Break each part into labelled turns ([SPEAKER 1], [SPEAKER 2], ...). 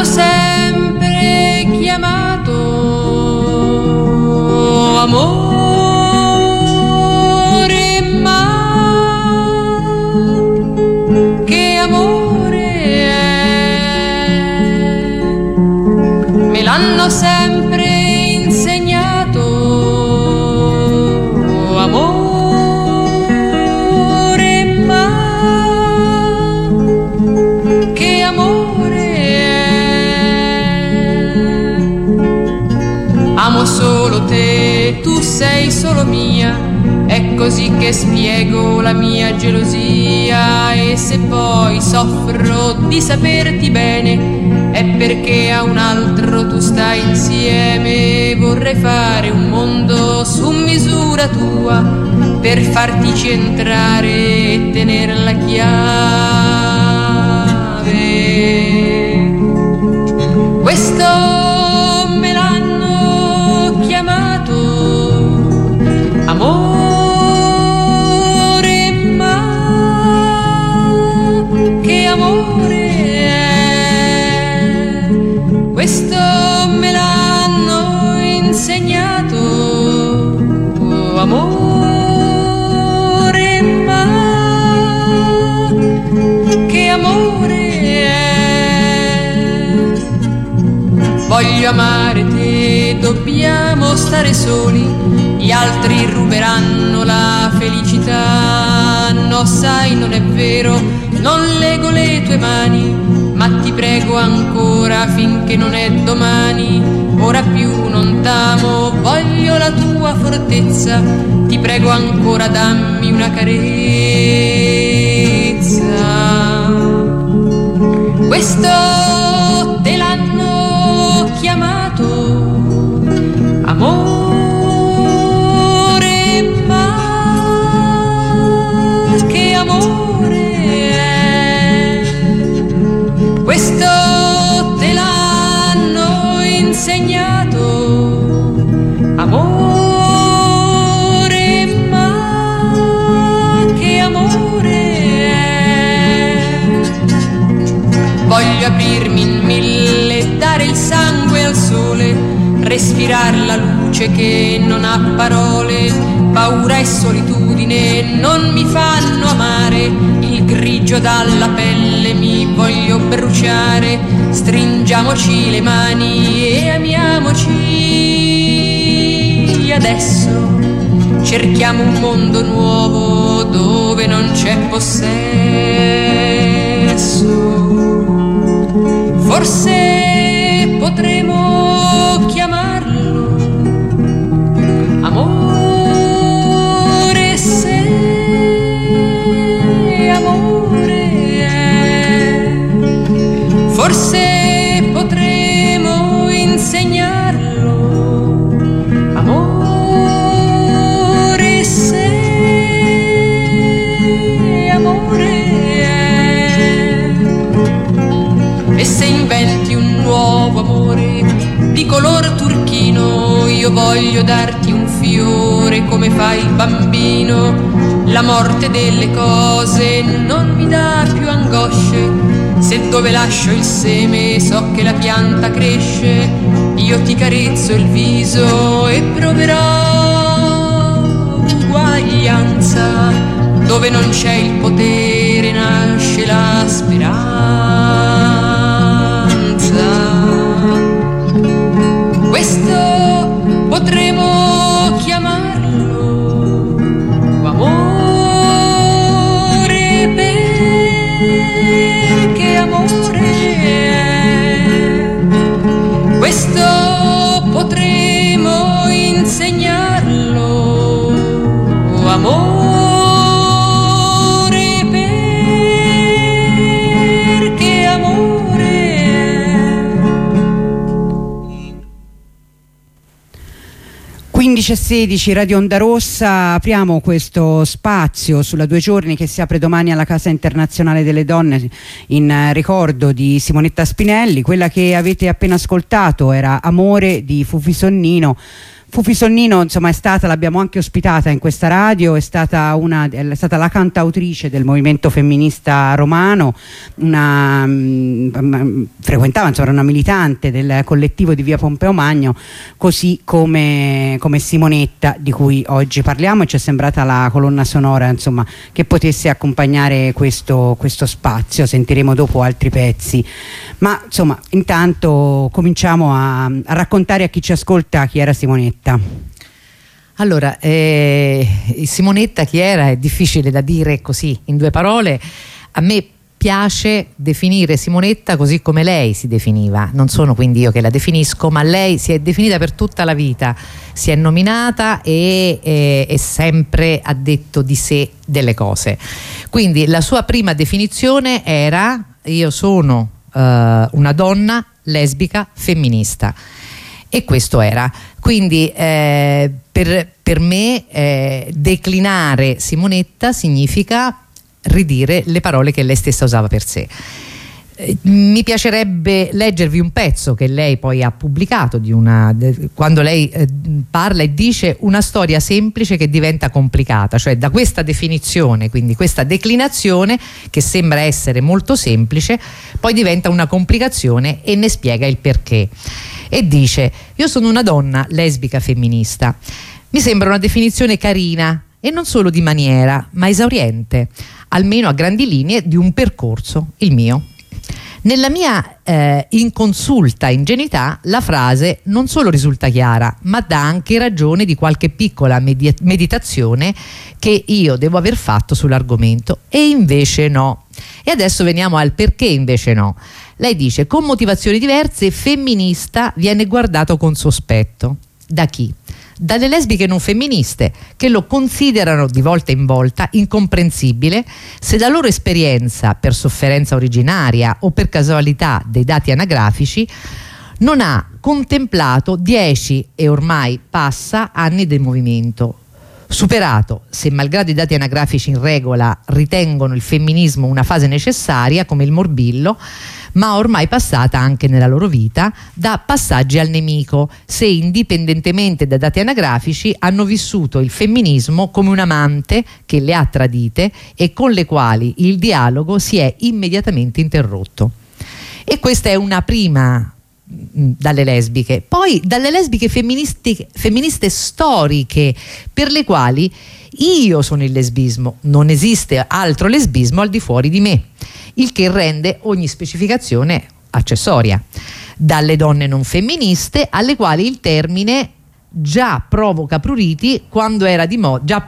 [SPEAKER 1] sempre chiamato amore, ma che amore è? Me l'hanno sempre insegnato amore, ma che amore è? Amo solo te, tu sei solo mia, è così che spiego la mia gelosia. E se poi soffro di saperti bene, è perché a un altro tu stai insieme. Vorrei fare un mondo su misura tua per fartici entrare e tenere la chiave. Questo me l'hanno chiamato amore, ma che amore è? Questo me l'hanno insegnato amore, ma che amore è? Voglio amare te, dobbiamo stare soli, gli altri ruberanno la felicità. No, sai, non è vero, non lego le tue mani, ma ti prego ancora finché non è domani. Ora più non t'amo, voglio la tua fortezza, ti prego ancora dammi una carezza. Questo te l'hanno chiamato amore, ma che amore è? Questo te l'hanno insegnato amore, ma che amore è? Voglio aprirmi in mille, dare il sangue al sole, respirar la luce che non ha parole. Paura e solitudine non mi fanno amare, il grigio dalla pelle mi voglio bruciare. Stringiamoci le mani e amiamoci adesso. Cerchiamo un mondo nuovo dove non c'è possesso. Forse potremo chiamarlo amore, se amore è. Forse potremo insegnarlo amore, se amore è. E se inventi un nuovo amore di color turchino, io voglio darti un fiore come fa il bambino. La morte delle cose non mi dà più angosce, se dove lascio il seme so che la pianta cresce. Io ti carezzo il viso e proverò uguaglianza, dove non c'è il potere nasce la speranza. Questo potremo chiamarlo amore, perché amore è. Questo potremo insegnarlo amore, perché amore è.
[SPEAKER 2] 15:16 Radio Onda Rossa, apriamo questo spazio sulla 2 giorni che si apre domani alla Casa Internazionale delle Donne in ricordo di Simonetta Spinelli. Quella che avete appena ascoltato era Amore di Fufi Sonnino, Fufi Sonnino, insomma, l'abbiamo anche ospitata in questa radio, è stata la cantautrice del movimento femminista romano, frequentava, insomma, era una militante del collettivo di via Pompeo Magno, così come Simonetta, di cui oggi parliamo, e ci è sembrata la colonna sonora, insomma, che potesse accompagnare questo spazio. Sentiremo dopo altri pezzi, ma insomma intanto cominciamo a raccontare a chi ci ascolta chi era Simonetta.
[SPEAKER 3] Allora, Simonetta chi era? È difficile da dire così in due parole. A me piace definire Simonetta così come lei si definiva. Non sono quindi io che la definisco, ma lei si è definita per tutta la vita, si è nominata e sempre ha detto di sé delle cose. Quindi la sua prima definizione era: io sono una donna lesbica femminista. E questo era. Quindi per me declinare Simonetta significa ridire le parole che lei stessa usava per sé. Mi piacerebbe leggervi un pezzo che lei poi ha pubblicato quando lei parla e dice una storia semplice che diventa complicata, cioè da questa definizione, quindi questa declinazione che sembra essere molto semplice, poi diventa una complicazione, e ne spiega il perché. E dice: io sono una donna lesbica femminista. Mi sembra una definizione carina, e non solo di maniera, ma esauriente, almeno a grandi linee, di un percorso, il mio. Nella mia inconsulta ingenuità la frase non solo risulta chiara, ma dà anche ragione di qualche piccola meditazione che io devo aver fatto sull'argomento, e invece no. E adesso veniamo al perché invece no. Lei dice: con motivazioni diverse femminista viene guardato con sospetto. Da chi? Dalle lesbiche non femministe, che lo considerano di volta in volta incomprensibile se la loro esperienza, per sofferenza originaria o per casualità dei dati anagrafici, non ha contemplato 10 e ormai passa anni del movimento. Superato, se malgrado i dati anagrafici in regola ritengono il femminismo una fase necessaria come il morbillo, ma ormai passata anche nella loro vita da passaggi al nemico, se indipendentemente dai dati anagrafici hanno vissuto il femminismo come un amante che le ha tradite e con le quali il dialogo si è immediatamente interrotto. E questa è una prima dalle lesbiche. Poi dalle lesbiche femministe storiche, per le quali io sono il lesbismo, non esiste altro lesbismo al di fuori di me, il che rende ogni specificazione accessoria. Dalle donne non femministe, alle quali il termine già provocava pruriti quando era di moda,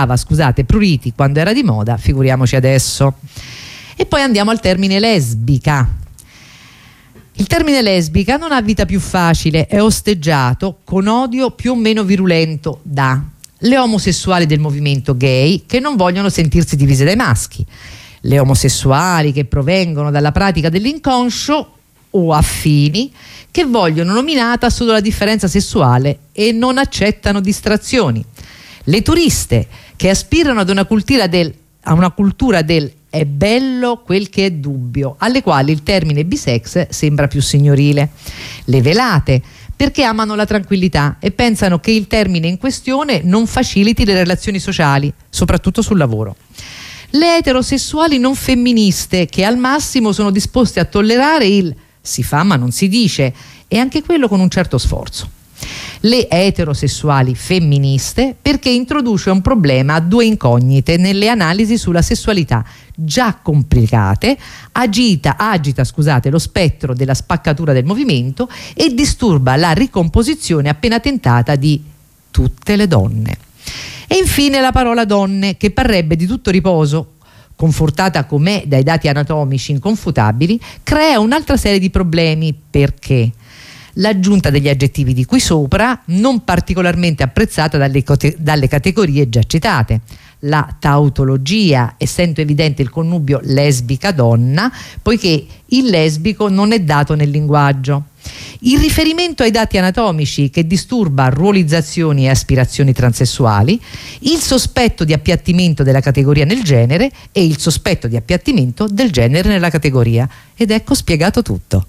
[SPEAKER 3] figuriamoci adesso. E poi andiamo al termine lesbica. Il termine lesbica non ha vita più facile, è osteggiato con odio più o meno virulento dalle omosessuali del movimento gay, che non vogliono sentirsi divise dai maschi, le omosessuali che provengono dalla pratica dell'inconscio o affini, che vogliono nominata solo la differenza sessuale e non accettano distrazioni, le turiste che aspirano ad una cultura del è bello quel che è dubbio, alle quali il termine bisex sembra più signorile, le velate perché amano la tranquillità e pensano che il termine in questione non faciliti le relazioni sociali, soprattutto sul lavoro, le eterosessuali non femministe che al massimo sono disposte a tollerare il si fa ma non si dice, e anche quello con un certo sforzo, le eterosessuali femministe perché introduce un problema a due incognite nelle analisi sulla sessualità già complicate, agita lo spettro della spaccatura del movimento e disturba la ricomposizione appena tentata di tutte le donne. E infine la parola donne, che parrebbe di tutto riposo, confortata com'è dai dati anatomici inconfutabili, crea un'altra serie di problemi perché l'aggiunta degli aggettivi di qui sopra non particolarmente apprezzata dalle categorie già citate, la tautologia, essendo evidente il connubio lesbica-donna, poiché il lesbico non è dato nel linguaggio, il riferimento ai dati anatomici che disturba ruolizzazioni e aspirazioni transessuali, il sospetto di appiattimento della categoria nel genere e il sospetto di appiattimento del genere nella categoria. Ed ecco spiegato tutto.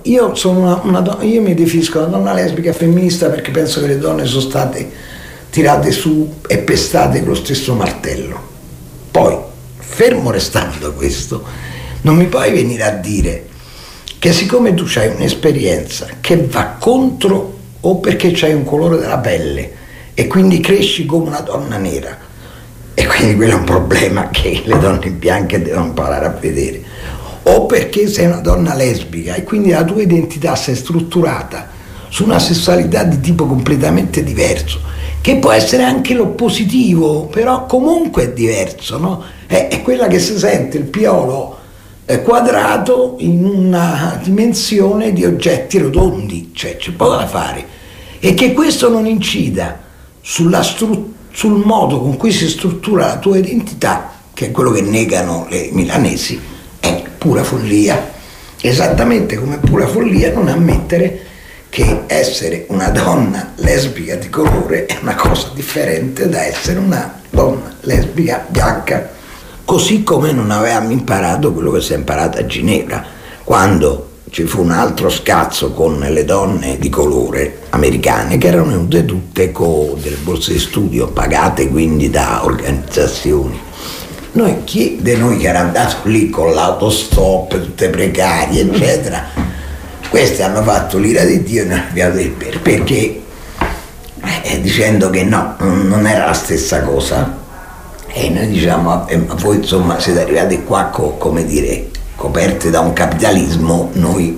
[SPEAKER 4] io sono io mi definisco una donna lesbica femminista perché penso che le donne sono state tirate su e pestate con lo stesso martello. Poi, fermo restando questo, non mi puoi venire a dire che siccome tu hai un'esperienza che va contro, o perché c'hai un colore della pelle e quindi cresci come una donna nera, e quindi quello è un problema che le donne bianche devono imparare a vedere, o perché sei una donna lesbica e quindi la tua identità si è strutturata su una sessualità di tipo completamente diverso, che può essere anche l'oppositivo, però comunque è diverso, no? È quella che si sente il piolo quadrato in una dimensione di oggetti rotondi, cioè c'è poco da fare, e che questo non incida sul modo con cui si struttura la tua identità, che è quello che negano le milanesi, è pura follia, esattamente come è pura follia non ammettere che essere una donna lesbica di colore è una cosa differente da essere una donna lesbica bianca, così come non avevamo imparato quello che si è imparato a Ginevra, quando ci fu un altro scazzo con le donne di colore americane che erano venute tutte con delle borse di studio pagate quindi da organizzazioni. Chi di noi che era andato lì con l'autostop, tutte precarie, eccetera, questi hanno fatto l'ira di Dio e non abbiamo detto perché dicendo che no, non era la stessa cosa, e noi diciamo ma voi insomma siete arrivati qua come dire coperti da un capitalismo, noi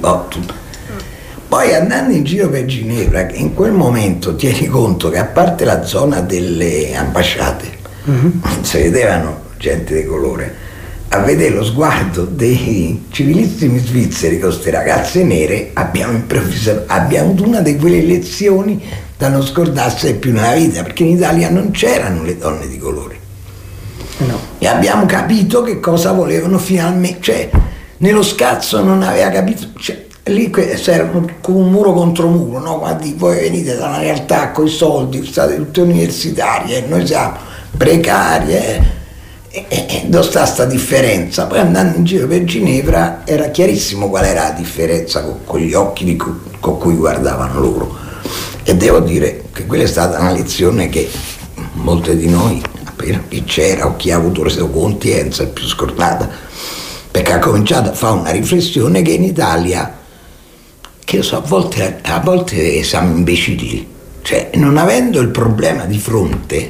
[SPEAKER 4] poi andando in giro per Ginevra, che in quel momento tieni conto che a parte la zona delle ambasciate non si vedevano gente di colore, a vedere lo sguardo dei civilissimi svizzeri con queste ragazze nere abbiamo avuto una di quelle lezioni da non scordarsi più nella vita, perché in Italia non c'erano le donne di colore, no. E abbiamo capito che cosa volevano finalmente, cioè nello scazzo non aveva capito, cioè, lì c'era un muro contro muro, no? Quando voi venite da una realtà con i soldi, state tutte universitarie e noi siamo precarie, dove sta sta differenza? Poi andando in giro per Ginevra era chiarissimo qual era la differenza con gli occhi con cui guardavano loro, e devo dire che quella è stata una lezione che molte di noi, appena chi c'era o chi ha avuto resoconti, è più scordata, perché ha cominciato a fare una riflessione che in Italia, che so, a volte siamo imbecilli, cioè non avendo il problema di fronte,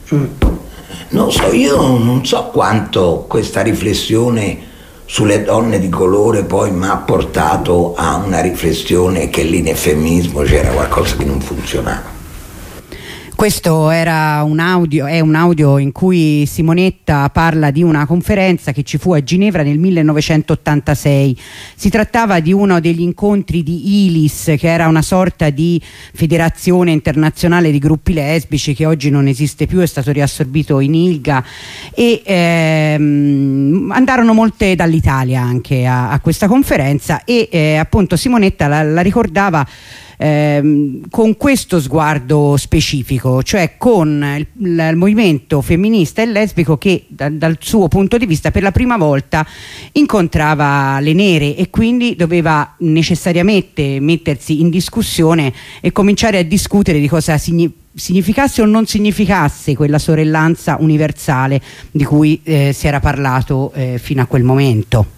[SPEAKER 4] non so, io non so quanto questa riflessione sulle donne di colore poi mi ha portato a una riflessione che lì nel femminismo c'era qualcosa che non funzionava.
[SPEAKER 2] Questo era è un audio in cui Simonetta parla di una conferenza che ci fu a Ginevra nel 1986. Si trattava di uno degli incontri di ILIS, che era una sorta di federazione internazionale di gruppi lesbici che oggi non esiste più, è stato riassorbito in ILGA, e andarono molte dall'Italia anche a questa conferenza, e appunto Simonetta la ricordava con questo sguardo specifico, cioè con il movimento femminista e lesbico che dal suo punto di vista per la prima volta incontrava le nere, e quindi doveva necessariamente mettersi in discussione e cominciare a discutere di cosa significasse o non significasse quella sorellanza universale di cui si era parlato fino a quel momento.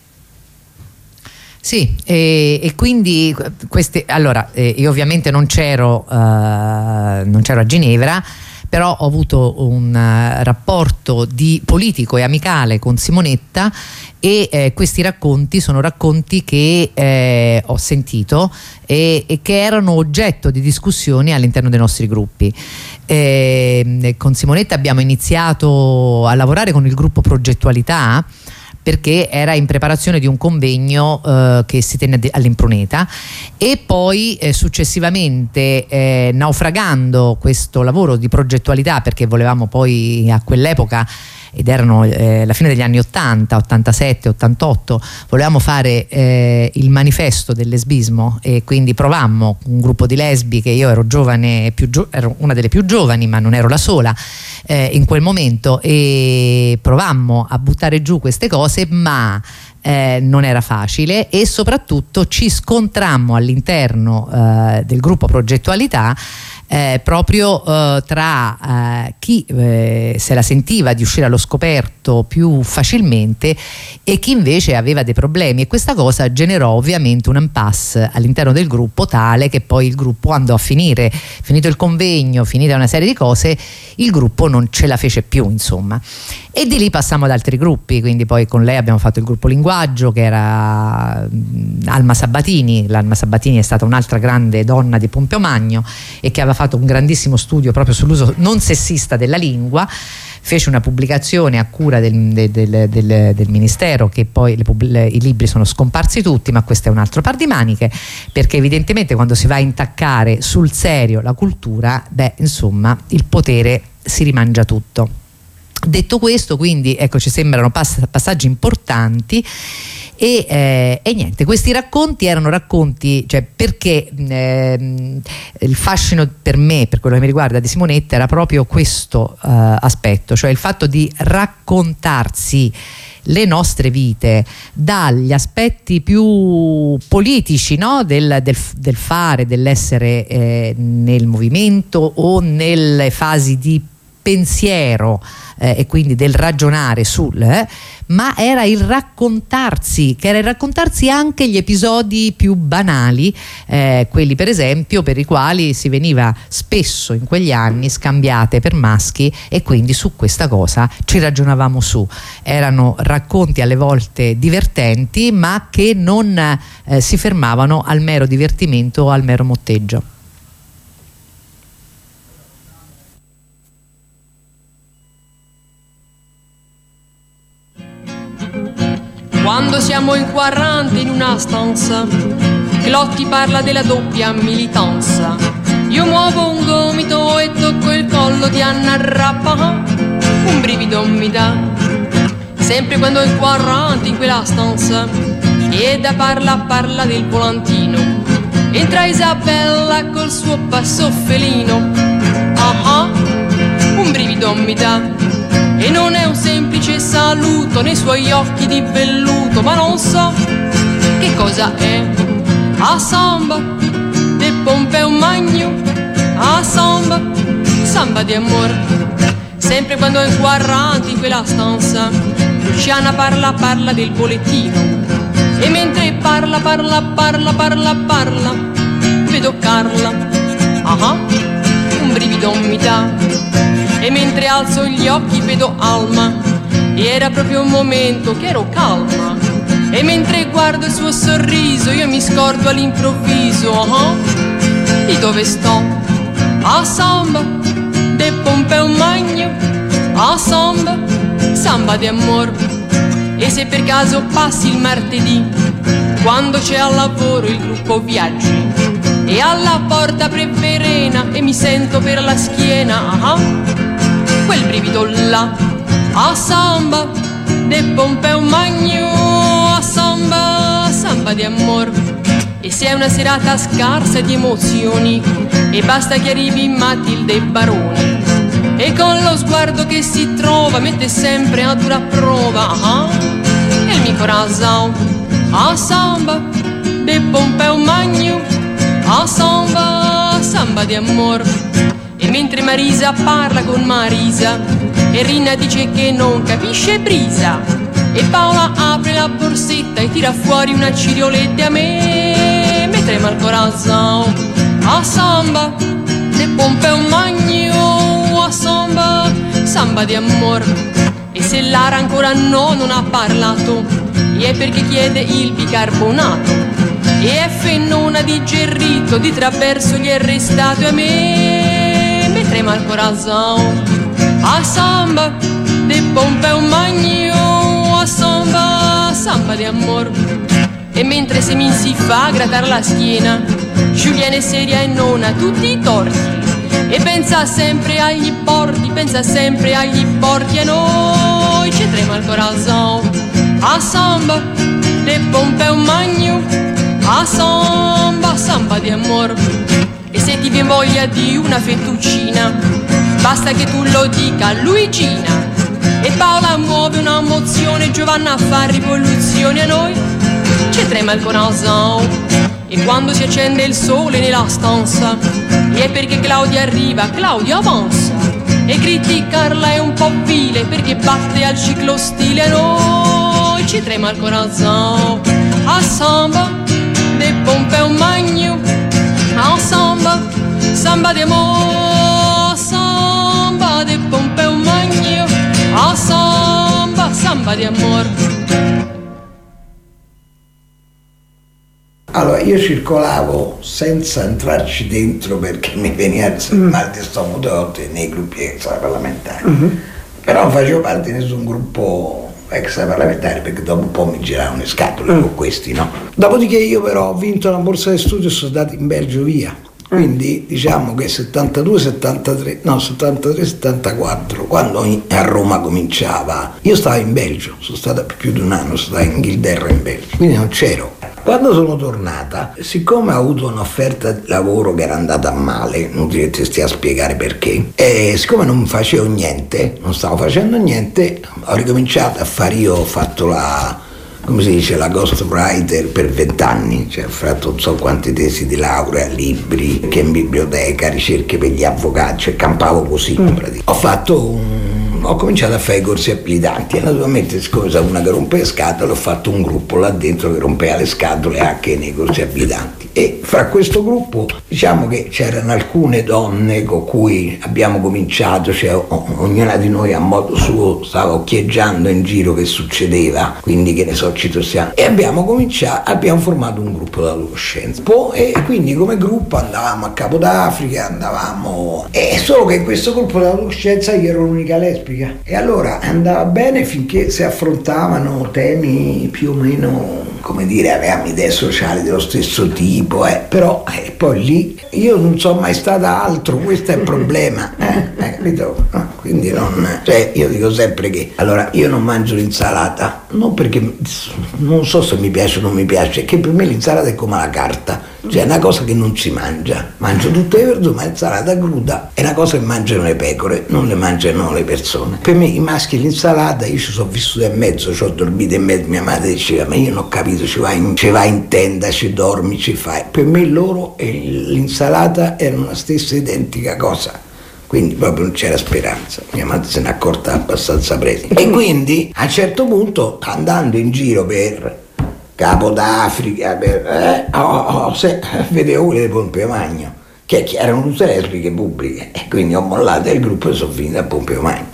[SPEAKER 3] Sì, e quindi allora io ovviamente non c'ero a Ginevra, però ho avuto un rapporto di politico e amicale con Simonetta, e questi racconti sono racconti che ho sentito e che erano oggetto di discussioni all'interno dei nostri gruppi. Con Simonetta abbiamo iniziato a lavorare con il gruppo Progettualità, perché era in preparazione di un convegno che si tenne all'Impruneta, e poi successivamente naufragando questo lavoro di progettualità, perché volevamo poi a quell'epoca ed erano la fine degli anni 80, 87, 88, volevamo fare il manifesto del lesbismo, e quindi provammo un gruppo di lesbiche. Io ero giovane, ero una delle più giovani, ma non ero la sola in quel momento, e provammo a buttare giù queste cose, ma non era facile, e soprattutto ci scontrammo all'interno del gruppo Progettualità proprio tra chi se la sentiva di uscire allo scoperto più facilmente e chi invece aveva dei problemi, e questa cosa generò ovviamente un impasse all'interno del gruppo tale che poi il gruppo andò a finire, finito il convegno, finita una serie di cose, il gruppo non ce la fece più, insomma, e di lì passammo ad altri gruppi. Quindi poi con lei abbiamo fatto il gruppo Linguaggio, che era Alma Sabatini. L'Alma Sabatini è stata un'altra grande donna di Pompeo Magno e che aveva fatto un grandissimo studio proprio sull'uso non sessista della lingua. Fece una pubblicazione a cura del Ministero, che poi i libri sono scomparsi tutti, ma questo è un altro par di maniche, perché evidentemente quando si va a intaccare sul serio la cultura, insomma, il potere si rimangia tutto. Detto questo, quindi ecco, ci sembrano passaggi importanti. E niente, questi racconti erano racconti, cioè, perché il fascino per me, per quello che mi riguarda, di Simonetta era proprio questo aspetto, cioè il fatto di raccontarsi le nostre vite dagli aspetti più politici, no? del fare, dell'essere nel movimento o nelle fasi di pensiero, e quindi del ragionare ma era il raccontarsi, che era il raccontarsi anche gli episodi più banali, quelli per esempio per i quali si veniva spesso in quegli anni scambiate per maschi, e quindi su questa cosa ci ragionavamo su. Erano racconti alle volte divertenti, ma che non si fermavano al mero divertimento o al mero motteggio.
[SPEAKER 1] Quando siamo in 40 in una stanza, Clotti parla della doppia militanza. Io muovo un gomito e tocco il collo di Anna Rappa, un brivido mi dà. Sempre quando in 40 in quella stanza, e da parla del volantino, entra Isabella col suo passo felino. Un brivido mi dà. E non è un semplice saluto nei suoi occhi di velluto, ma non so che cosa è. A samba de Pompeo Magno, a samba, samba di amor. Sempre quando è in 40 in quella stanza, Luciana parla del bollettino, e mentre parla, vedo Carla, un brivido mi dà. E mentre alzo gli occhi vedo Alma, e era proprio un momento che ero calma. E mentre guardo il suo sorriso io mi scordo all'improvviso di dove sto. A samba de Pompeo Magno, a samba, samba di amor. E se per caso passi il martedì, quando c'è al lavoro il gruppo viaggi, e alla porta apre Verena e mi sento per la schiena quel brivido là. A samba de Pompeo Magno, a samba, samba di amor. E se è una serata scarsa di emozioni, e basta che arrivi Matilde Baroni, e con lo sguardo che si trova mette sempre a dura prova il mio corazón. A samba de Pompeo Magno, a samba, samba di amor. E mentre Marisa parla con Marisa, e Rina dice che non capisce brisa, e Paola apre la borsetta e tira fuori una cirioletta, e a me trema il corazón. A samba de Pompeo Magno, a samba, samba di amor. E se Lara ancora non ha parlato, e è perché chiede il bicarbonato, e F non ha digerito, di traverso gli è restato, e a me trema il corazón. A samba de Pompeo Magno, a samba, samba di amor. E mentre Semin si fa grattare la schiena, Giuliana è seria e non ha tutti i torti, e pensa sempre agli porti, pensa sempre agli porti, e no noi ci trema il corazon. A samba de Pompeo Magno, a samba, samba di amor. E se ti viene voglia di una fettuccina, basta che tu lo dica a Luigina. E Paola muove una mozione, Giovanna fa rivoluzione, a noi ci trema il corazon. E quando si accende il sole nella stanza, è perché Claudia arriva, Claudia avanza. E criticarla è un po' vile perché batte al ciclostile, a noi ci trema il corazon. A samba de Pompeo Magno, a samba, samba di amor, samba de Pompeo Magno, a samba, samba di amor.
[SPEAKER 4] Allora, io circolavo senza entrarci dentro perché mi veniva il mal di stomaco nei gruppi extraparlamentari. Però non facevo parte di nessun gruppo extraparlamentare perché dopo un po' mi giravano le scatole con questi, no? Dopodiché io però ho vinto una borsa di studio e sono andato in Belgio via. Quindi diciamo che 73-74, quando a Roma cominciava, io stavo in Belgio, sono stato più di un anno, sono stato in Inghilterra e in Belgio, quindi non c'ero. Quando sono tornata, siccome ho avuto un'offerta di lavoro che era andata male, non ti stia a spiegare perché, e siccome non facevo niente, non stavo facendo niente, ho ricominciato a fare, io ho fatto come si dice, la ghostwriter per 20 anni, cioè ho fatto non so quante tesi di laurea, libri, che in biblioteca, ricerche per gli avvocati, cioè campavo così. Ho cominciato a fare i corsi abilitanti e naturalmente siccome sono una che rompe le scatole ho fatto un gruppo là dentro che rompeva le scatole anche nei corsi abilitanti e fra questo gruppo diciamo che c'erano alcune donne con cui abbiamo cominciato, cioè ognuna di noi a modo suo stava occhieggiando in giro che succedeva, quindi che ne so ci tossiamo e abbiamo formato un gruppo d'adolescenza e quindi come gruppo andavamo a Capo d'Africa, solo che in questo gruppo d'adolescenza io ero l'unica lesbica. E allora andava bene finché si affrontavano temi più o meno, come dire, avevamo idee sociali dello stesso tipo, però poi lì io non sono mai stata altro, questo è il problema, capito? Quindi io dico sempre che allora io non mangio l'insalata, non perché non so se mi piace o non mi piace, che per me l'insalata è come la carta, cioè è una cosa che non si mangia, mangio tutte le verdure, ma l'insalata cruda è una cosa che mangiano le pecore, non le mangiano le persone. Per me i maschi l'insalata, io ci sono vissuto in mezzo, ci ho dormito in mezzo, mia madre diceva ma io non ho capito, ci vai in tenda, ci dormi, ci fai. Per me loro e l'insalata erano la stessa identica cosa. Quindi proprio non c'era speranza, mia madre se n'è accorta abbastanza presto. E quindi a un certo punto, andando in giro per Capo d'Africa, vedevo quelle di Pompeo Magno, che erano tutte lesbiche pubbliche, e quindi ho mollato il gruppo e sono finito a Pompeo Magno.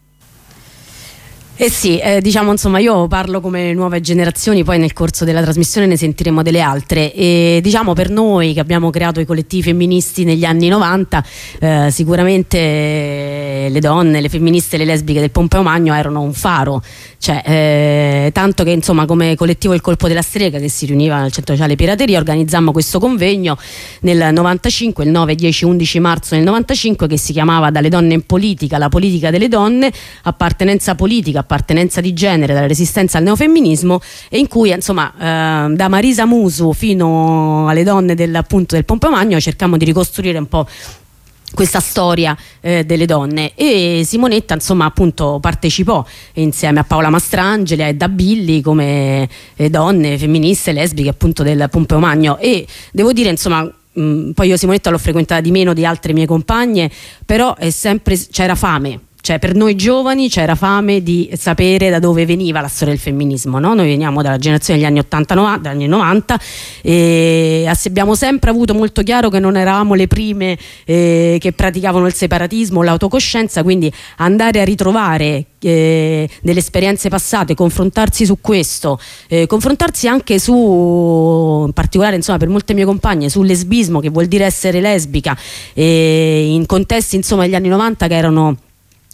[SPEAKER 5] Eh sì, diciamo insomma io parlo come nuove generazioni, poi nel corso della trasmissione ne sentiremo delle altre e diciamo per noi che abbiamo creato i collettivi femministi negli anni 90 sicuramente le donne, le femministe e le lesbiche del Pompeo Magno erano un faro, cioè tanto che insomma come collettivo Il Colpo della Strega che si riuniva al Centro Sociale Pirateria organizzammo questo convegno nel 95, il 9, 10, 11 marzo del 95 che si chiamava Dalle donne in politica, la politica delle donne, appartenenza politica, appartenenza di genere, dalla resistenza al neofemminismo e in cui insomma da Marisa Musu fino alle donne del Pompeo Magno cercammo di ricostruire un po' questa storia delle donne e Simonetta insomma appunto partecipò insieme a Paola Mastrangeli e a Edda Billi come donne femministe lesbiche appunto del Pompeo Magno e devo dire insomma poi io Simonetta l'ho frequentata di meno di altre mie compagne però c'era fame. Cioè per noi giovani c'era fame di sapere da dove veniva la storia del femminismo, no? Noi veniamo dalla generazione degli anni 80-90, dagli anni 90 e abbiamo sempre avuto molto chiaro che non eravamo le prime che praticavano il separatismo, l'autocoscienza, quindi andare a ritrovare delle esperienze passate, confrontarsi su questo, confrontarsi anche su, in particolare insomma per molte mie compagne, sul lesbismo, che vuol dire essere lesbica, in contesti insomma degli anni 90 che erano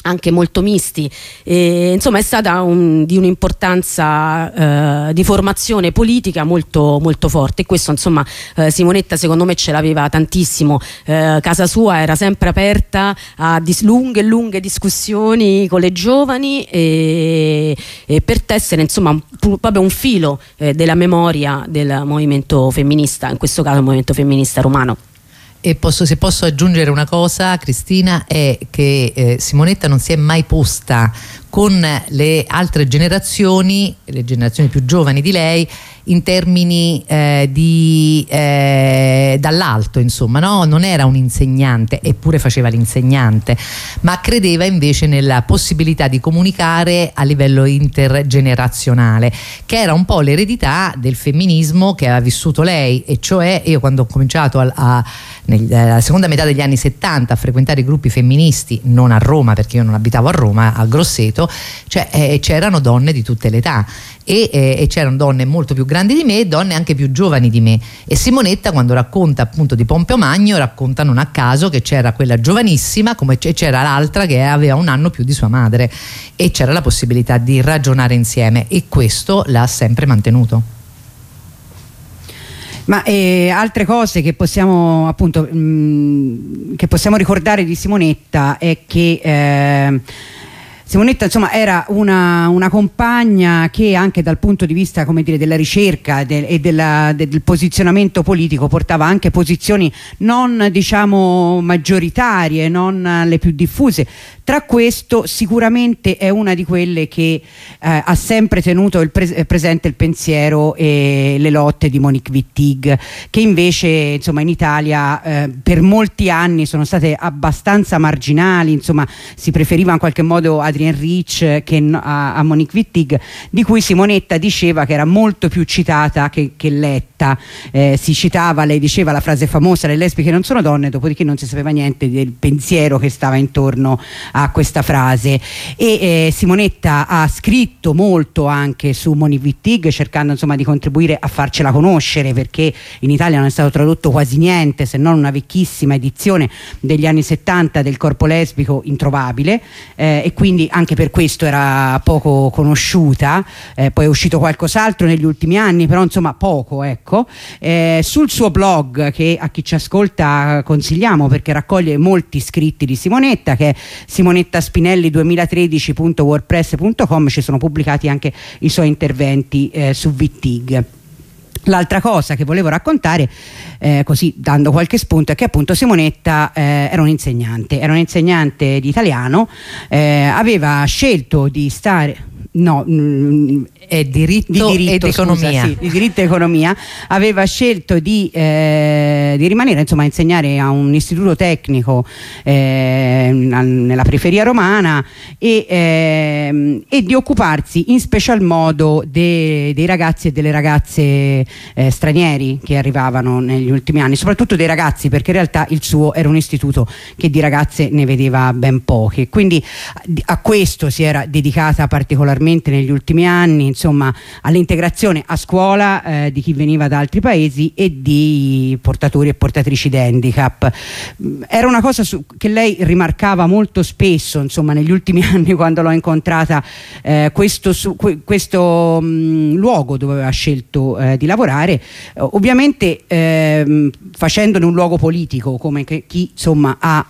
[SPEAKER 5] anche molto misti, insomma è stata di un'importanza di formazione politica molto, molto forte, e questo insomma Simonetta secondo me ce l'aveva tantissimo. Casa sua era sempre aperta a lunghe discussioni con le giovani, e per tessere insomma proprio un filo della memoria del movimento femminista, in questo caso il movimento femminista romano.
[SPEAKER 3] E se posso aggiungere una cosa, Cristina, è che Simonetta non si è mai posta con le altre generazioni, le generazioni più giovani di lei, in termini dall'alto, insomma, no? Non era un insegnante, eppure faceva l'insegnante, ma credeva invece nella possibilità di comunicare a livello intergenerazionale, che era un po' l'eredità del femminismo che aveva vissuto lei. E cioè, io quando ho cominciato nella seconda metà degli anni 70 a frequentare i gruppi femministi, non a Roma perché io non abitavo a Roma, a Grosseto, cioè c'erano donne di tutte le età, e c'erano donne molto più grandi di me e donne anche più giovani di me. E Simonetta, quando racconta appunto di Pompeo Magno, racconta non a caso che c'era quella giovanissima come c'era l'altra che aveva un anno più di sua madre, e c'era la possibilità di ragionare insieme, e questo l'ha sempre mantenuto.
[SPEAKER 2] Ma altre cose che possiamo appunto che possiamo ricordare di Simonetta è che Simonetta insomma era una compagna che anche dal punto di vista, come dire, della ricerca e del posizionamento politico portava anche posizioni non, diciamo, maggioritarie, non le più diffuse. Tra questo sicuramente è una di quelle che ha sempre tenuto presente il pensiero e le lotte di Monique Wittig, che invece insomma in Italia per molti anni sono state abbastanza marginali, insomma si preferiva in qualche modo Adrienne Rich che a Monique Wittig, di cui Simonetta diceva che era molto più citata che letta. Si citava, lei diceva la frase famosa: le lesbiche non sono donne, dopodiché non si sapeva niente del pensiero che stava intorno a questa frase. E Simonetta ha scritto molto anche su Monique Wittig, cercando insomma di contribuire a farcela conoscere, perché in Italia non è stato tradotto quasi niente, se non una vecchissima edizione degli anni 70 del Corpo lesbico introvabile, e quindi anche per questo era poco conosciuta. Poi è uscito qualcos'altro negli ultimi anni, però insomma poco, ecco. Sul suo blog, che a chi ci ascolta consigliamo perché raccoglie molti scritti di Simonetta, che è simonetta-spinelli2013.wordpress.com, ci sono pubblicati anche i suoi interventi su Wittig. L'altra cosa che volevo raccontare, così dando qualche spunto, è che appunto Simonetta era un insegnante di italiano, aveva scelto di stare... No,
[SPEAKER 3] è diritto ed economia.
[SPEAKER 2] Sì, di diritto e economia. Aveva scelto di rimanere insomma a insegnare a un istituto tecnico nella periferia romana, e di occuparsi in special modo dei ragazzi e delle ragazze stranieri che arrivavano negli ultimi anni, soprattutto dei ragazzi, perché in realtà il suo era un istituto che di ragazze ne vedeva ben poche, quindi a questo si era dedicata particolarmente negli ultimi anni, insomma all'integrazione a scuola di chi veniva da altri paesi e di portatori e portatrici di handicap. Era una cosa che lei rimarcava molto spesso, insomma negli ultimi anni, quando l'ho incontrata, questo luogo dove aveva scelto di lavorare, ovviamente facendone un luogo politico, come chi insomma ha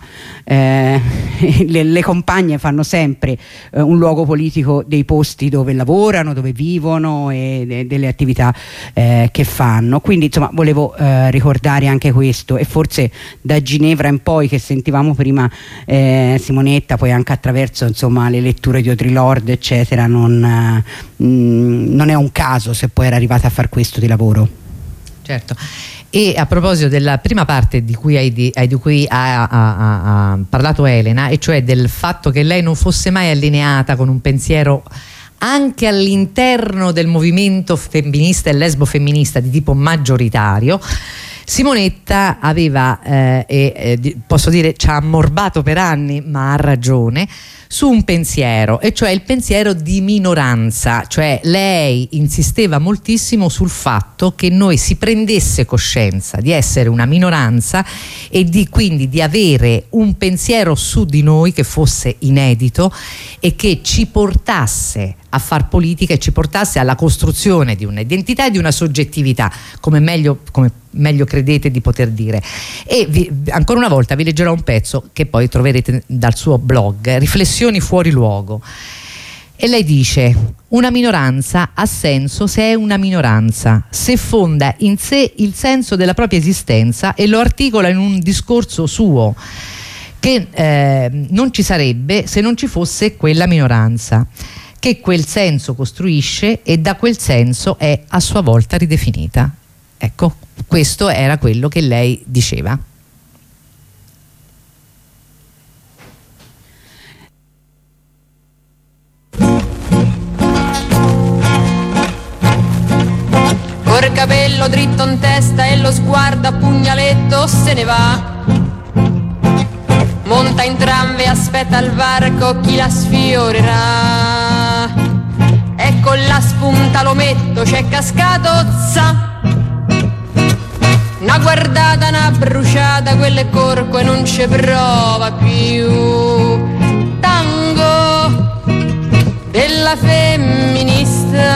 [SPEAKER 2] le compagne fanno sempre un luogo politico dei posti dove lavorano, dove vivono e delle attività che fanno. Quindi insomma volevo ricordare anche questo, e forse da Ginevra in poi, che sentivamo prima Simonetta, poi anche attraverso insomma le letture di Audre Lorde eccetera, non è un caso se poi era arrivata a far questo di lavoro.
[SPEAKER 3] Certo. E a proposito della prima parte di cui ha parlato Elena, e cioè del fatto che lei non fosse mai allineata con un pensiero anche all'interno del movimento femminista e lesbo-femminista di tipo maggioritario, Simonetta aveva, posso dire, ci ha ammorbato per anni, ma ha ragione, su un pensiero, e cioè il pensiero di minoranza. Cioè lei insisteva moltissimo sul fatto che noi si prendesse coscienza di essere una minoranza e quindi di avere un pensiero su di noi che fosse inedito e che ci portasse a far politica e ci portasse alla costruzione di un'identità e di una soggettività, come meglio credete di poter dire. E ancora una volta vi leggerò un pezzo che poi troverete dal suo blog, Riflessioni fuori luogo. E lei dice: una minoranza ha senso se è una minoranza, se fonda in sé il senso della propria esistenza e lo articola in un discorso suo, che non ci sarebbe se non ci fosse quella minoranza, che quel senso costruisce e da quel senso è a sua volta ridefinita. Ecco, questo era quello che lei diceva.
[SPEAKER 1] Col capello dritto in testa e lo sguardo a pugnaletto se ne va. Monta in tram e aspetta al varco chi la sfiorerà. E con la spunta l'ometto c'è cascato, za. Una guardata, una bruciata, quello è corco e non ci prova più. Tango della femminista,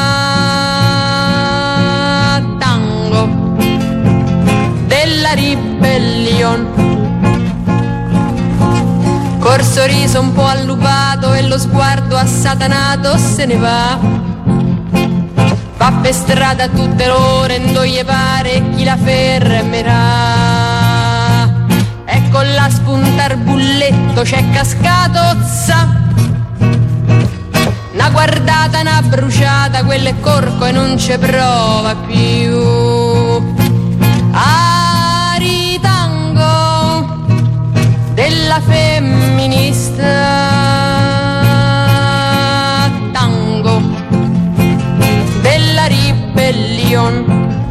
[SPEAKER 1] tango della ribellion. Col sorriso un po' allupato e lo sguardo assatanato se ne va. Va per strada tutte l'ore, non gli pare chi la fermerà. E con la spunta al bulletto c'è cascato, za. Una guardata, una bruciata, quello è corco e non ci prova più. Aritango della femminista, tango della ribellion.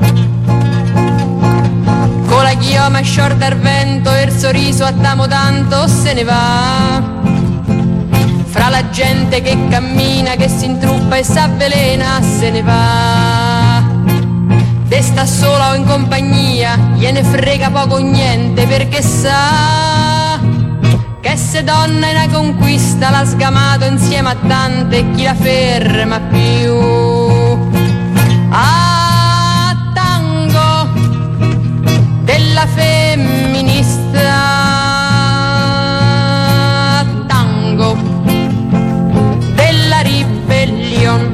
[SPEAKER 1] Con la chioma sciorta al vento e il sorriso a tamo tanto se ne va. Fra la gente che cammina, che si intruppa e s'avvelena se ne va. Desta sola o in compagnia, gliene frega poco o niente, perché sa che se donna è una conquista l'ha sgamato insieme a tante e chi la ferma più. Ah, tango della femminista, tango della ribellion.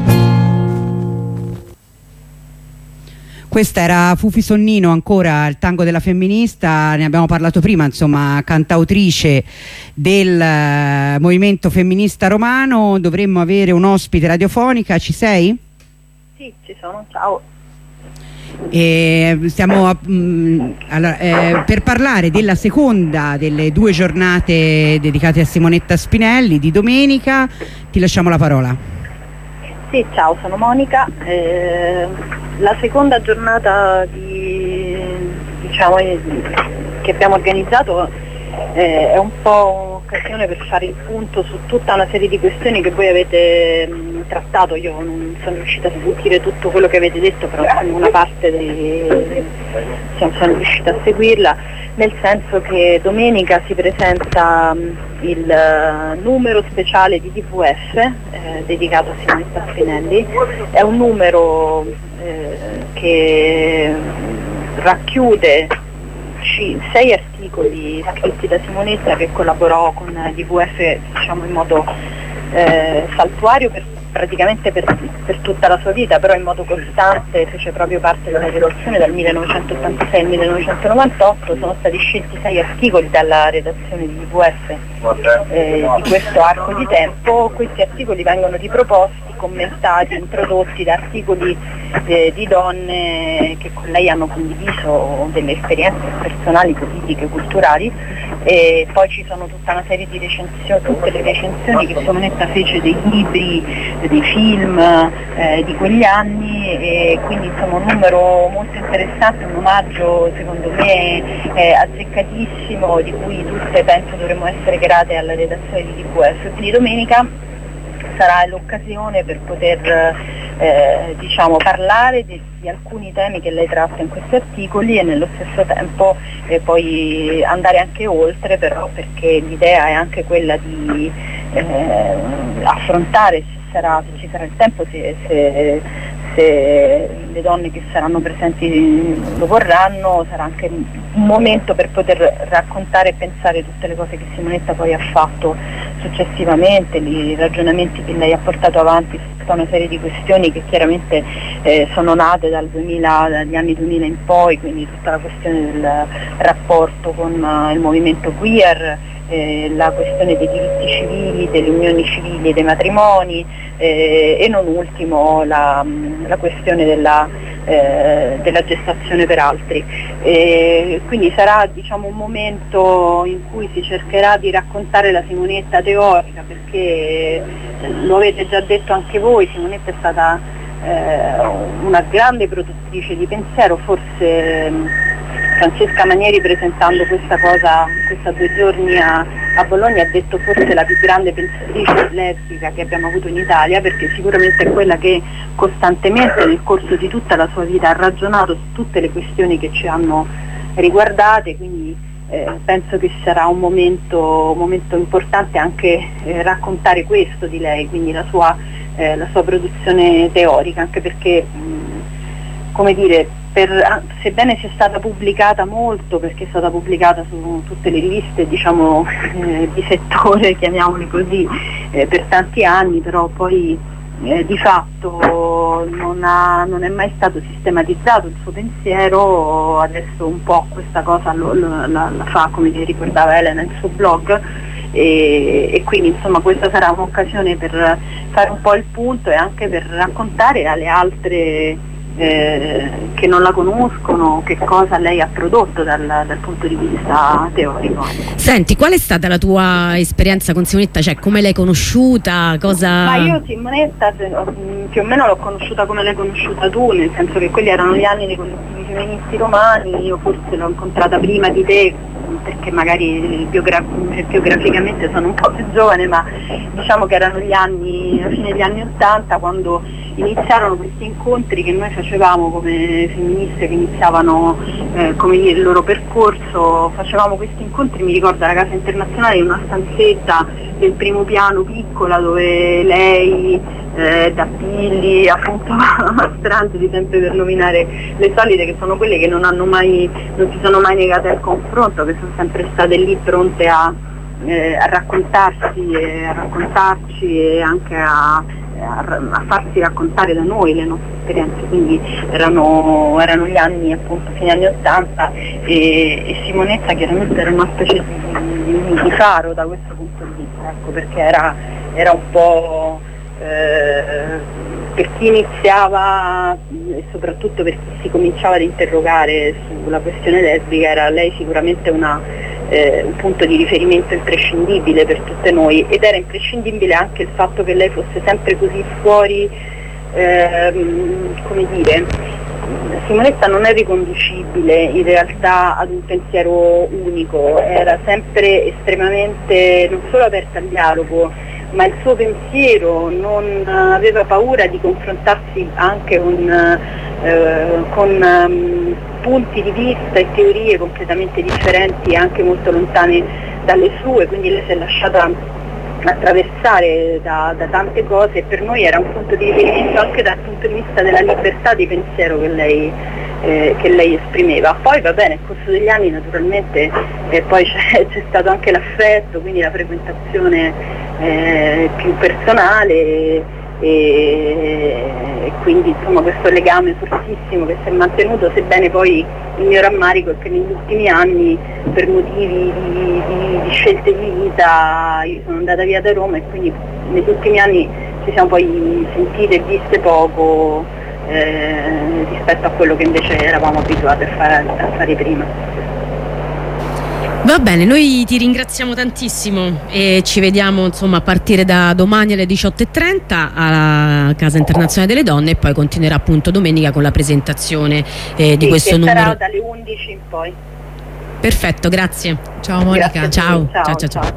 [SPEAKER 2] Questa era Fufi Sonnino, ancora il tango della femminista, ne abbiamo parlato prima, insomma, cantautrice del movimento femminista romano. Dovremmo avere un ospite radiofonica, ci sei?
[SPEAKER 6] Sì, ci sono, ciao.
[SPEAKER 2] Stiamo per parlare della seconda delle 2 giornate dedicate a Simonetta Spinelli di domenica. Ti lasciamo la parola.
[SPEAKER 6] Sì, ciao, sono Monica. La seconda giornata diciamo, che abbiamo organizzato è un po' un'occasione per fare il punto su tutta una serie di questioni che voi avete trattato. Io non sono riuscita a sentire tutto quello che avete detto, però una parte sono riuscita a seguirla, nel senso che domenica si presenta il numero speciale di DVF dedicato a Simonetta Spinelli. È un numero che racchiude 6 articoli scritti da Simonetta, che collaborò con DVF, diciamo, in modo saltuario praticamente per tutta la sua vita, però in modo costante fece proprio parte della redazione dal 1986 al 1998. Sono stati scelti 6 articoli dalla redazione di DVF di questo arco di tempo. Questi articoli vengono riproposti commentati, introdotti da articoli di donne che con lei hanno condiviso delle esperienze personali, politiche, culturali, e poi ci sono tutta una serie di recensioni, tutte le recensioni che Simonetta fece dei libri, dei film di quegli anni, e quindi insomma un numero molto interessante, un omaggio secondo me azzeccatissimo, di cui tutte penso dovremmo essere grate alla redazione di TVF. Quindi domenica sarà l'occasione per poter diciamo parlare di alcuni temi che lei tratta in questi articoli, e nello stesso tempo poi andare anche oltre, però, perché l'idea è anche quella di affrontare, se ci sarà il tempo, se le donne che saranno presenti lo vorranno, sarà anche un momento per poter raccontare e pensare tutte le cose che Simonetta poi ha fatto successivamente, i ragionamenti che lei ha portato avanti su tutta una serie di questioni che chiaramente sono nate dagli anni 2000 in poi, quindi tutta la questione del rapporto con il movimento queer, la questione dei diritti civili, delle unioni civili e dei matrimoni, e non ultimo la questione della gestazione per altri. Quindi sarà, diciamo, un momento in cui si cercherà di raccontare la Simonetta teorica, perché lo avete già detto anche voi, Simonetta è stata una grande produttrice di pensiero, forse Francesca Manieri, presentando questa 2 giorni a Bologna, ha detto forse la più grande pensatrice lesbica che abbiamo avuto in Italia, perché sicuramente è quella che costantemente nel corso di tutta la sua vita ha ragionato su tutte le questioni che ci hanno riguardate, quindi penso che sarà un momento importante anche raccontare questo di lei, quindi la sua produzione teorica, anche perché come dire, sebbene sia stata pubblicata molto, perché è stata pubblicata su tutte le riviste, diciamo, di settore, chiamiamoli così, per tanti anni, però poi di fatto non è mai stato sistematizzato il suo pensiero. Adesso un po' questa cosa la fa, come ricordava Elena nel suo blog, e quindi insomma questa sarà un'occasione per fare un po' il punto e anche per raccontare alle altre che non la conoscono che cosa lei ha prodotto dal punto di vista teorico.
[SPEAKER 5] Senti, qual è stata la tua esperienza con Simonetta? Cioè, come l'hai conosciuta?
[SPEAKER 6] Ma io Simonetta più o meno l'ho conosciuta come l'hai conosciuta tu, nel senso che quelli erano gli anni dei collettivi femministi romani. Io forse l'ho incontrata prima di te, perché magari biograficamente sono un po' più giovane, ma diciamo che erano la fine degli anni '80, quando iniziarono questi incontri che noi facevamo come femministe che iniziavano il loro percorso. Facevamo questi incontri, mi ricordo, alla Casa Internazionale, in una stanzetta del primo piano piccola, dove lei, Dappilli, appunto Strangeli, sempre per nominare le solite, che sono quelle che non si sono mai negate al confronto, che sono sempre state lì pronte a raccontarsi e a raccontarci, e anche a farsi raccontare da noi le nostre esperienze. Quindi erano gli anni, appunto, fine anni '80, e Simonetta chiaramente era una specie di faro da questo punto di vista, ecco, perché era un po' per chi iniziava, e soprattutto per chi si cominciava ad interrogare sulla questione lesbica, era lei sicuramente un punto di riferimento imprescindibile per tutte noi, ed era imprescindibile anche il fatto che lei fosse sempre così fuori, come dire, Simonetta non è riconducibile in realtà ad un pensiero unico, era sempre estremamente non solo aperta al dialogo, ma il suo pensiero non aveva paura di confrontarsi anche con punti di vista e teorie completamente differenti, anche molto lontane dalle sue, quindi lei si è lasciata attraversare da tante cose, e per noi era un punto di riferimento anche dal punto di vista della libertà di pensiero che lei esprimeva. Poi va bene, nel corso degli anni naturalmente poi c'è stato anche l'affetto, quindi la frequentazione più personale, e quindi insomma questo legame fortissimo che si è mantenuto, sebbene poi il mio rammarico è che negli ultimi anni, per motivi di scelte di vita, io sono andata via da Roma, e quindi negli ultimi anni ci siamo poi sentite e viste poco rispetto a quello che invece eravamo abituati a fare prima.
[SPEAKER 5] Va bene, noi ti ringraziamo tantissimo e ci vediamo insomma a partire da domani alle 18:30 alla Casa Internazionale delle Donne, e poi continuerà appunto domenica con la presentazione di questo numero.
[SPEAKER 6] Sarà dalle 11 in poi.
[SPEAKER 5] Perfetto, grazie. Ciao Monica.
[SPEAKER 6] Grazie
[SPEAKER 5] Ciao.
[SPEAKER 6] ciao.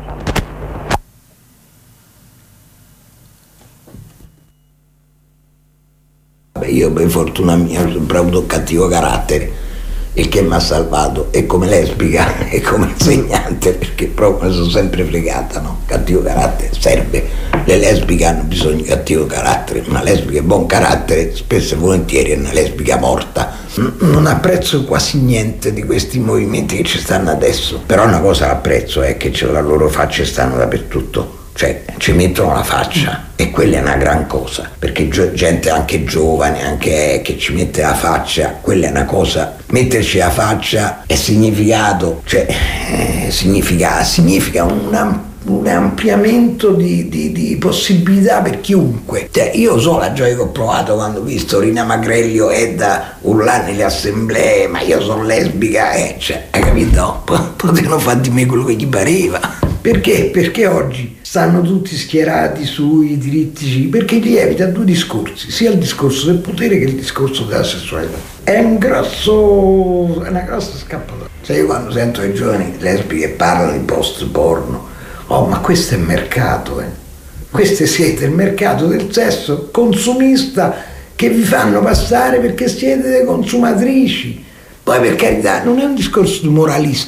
[SPEAKER 4] Io per fortuna mia ho sempre avuto un cattivo carattere, il che mi ha salvato, e come lesbica e come insegnante, perché proprio mi sono sempre fregata, no? Cattivo carattere serve, le lesbiche hanno bisogno di cattivo carattere, una lesbica di buon carattere spesso e volentieri è una lesbica morta. Non apprezzo quasi niente di questi movimenti che ci stanno adesso, però una cosa apprezzo è che la loro facce stanno dappertutto. Cioè ci mettono la faccia, e quella è una gran cosa, perché gente anche giovane, anche che ci mette la faccia, quella è una cosa. Metterci la faccia è significato, cioè significa un ampliamento di possibilità per chiunque. Cioè, io so la gioia che ho provato quando ho visto Rina Magrelli Edda urlare nelle assemblee, ma io sono lesbica, cioè, hai capito? Potevano fare di me quello che gli pareva. Perché? Perché oggi stanno tutti schierati sui diritti civili, perché gli evita due discorsi, sia il discorso del potere che il discorso della sessualità. È una grossa scappatoia. Cioè, io quando sento i giovani lesbiche parlano di post porno, ma questo è mercato, Queste siete il mercato del sesso consumista che vi fanno passare perché siete delle consumatrici. Poi, per carità, non è un discorso di moralisti.